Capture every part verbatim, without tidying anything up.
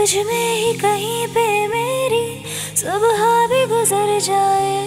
तुझ में ही कहीं पे मेरी सुबह भी गुजर जाए,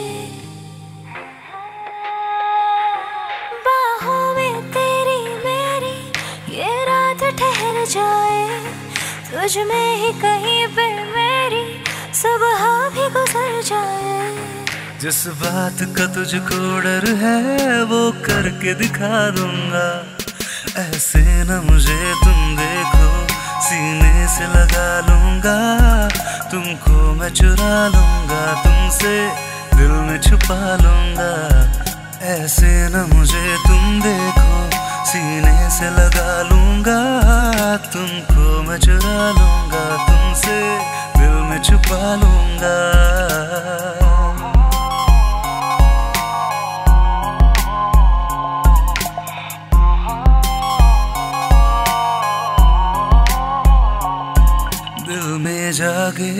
बाहों में तेरी मेरी ये रात ठहर जाए। तुझ में ही कहीं पे मेरी सुबह भी गुजर जाए। जिस बात का तुझको डर है वो करके दिखा दूंगा। ऐसे न मुझे तुम देखो, सीने से लगा लूंगा। तुमको मैं चुरा लूंगा, तुमसे दिल में छुपा लूंगा। ऐसे न मुझे तुम देखो, सीने से लगा लूंगा। तुमको मैं चुरा लूंगा, तुमसे दिल में छुपा लूंगा। दिल में जागे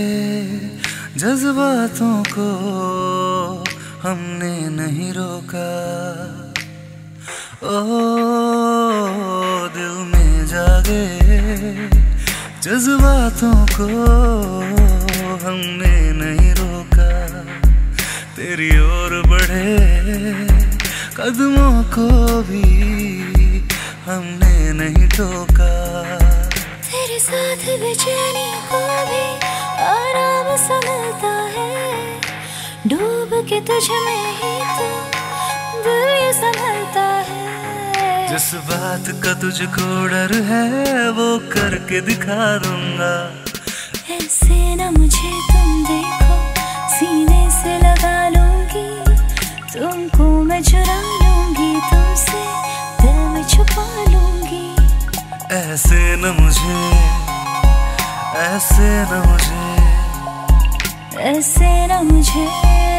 जज्बातों को हमने नहीं रोका। ओ दिल में जागे जज्बातों को हमने नहीं रोका। तेरी ओर बढ़े कदमों को भी हमने नहीं टोका। तेरे साथ बेचैनी को भी आराम सा मिलता है। डूब के तुझ में ही तो दिल ये संभलता है। जिस बात का तुझको डर है वो करके दिखा दूंगा। ऐसे ना मुझे तुम देखो, सीने से लगा लूंगी। तुमको मैं चुरा लूंगी, तुमसे दिल में छुपा लूंगी। ऐसे न मुझे, ऐसे न मुझे, ऐसे ना मुझे